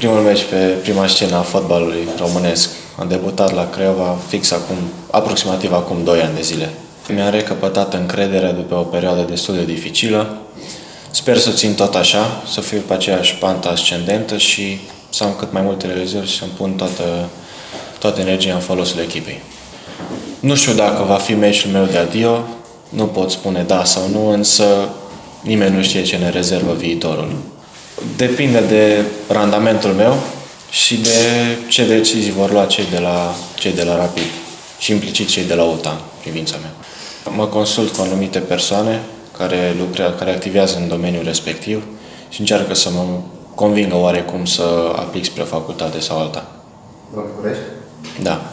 Primul meci pe prima scenă a fotbalului românesc. Am debutat la Craiova aproximativ acum 2 ani de zile. Mi-am recăpătat încrederea după o perioadă destul de dificilă. Sper să țin tot așa, să fiu pe aceeași pantă ascendentă și să am cât mai multe realizări și să-mi pun toată energia în folosul echipei. Nu știu dacă va fi meciul meu de adio, nu pot spune da sau nu, însă nimeni nu știe ce ne rezervă viitorul. Depinde de randamentul meu și de ce decizii vor lua cei de la Rapid și implicit cei de la UTA în privința mea. Mă consult cu anumite persoane care activează în domeniul respectiv și încearcă să mă convingă oarecum să aplic spre o facultate sau alta. La București? Da.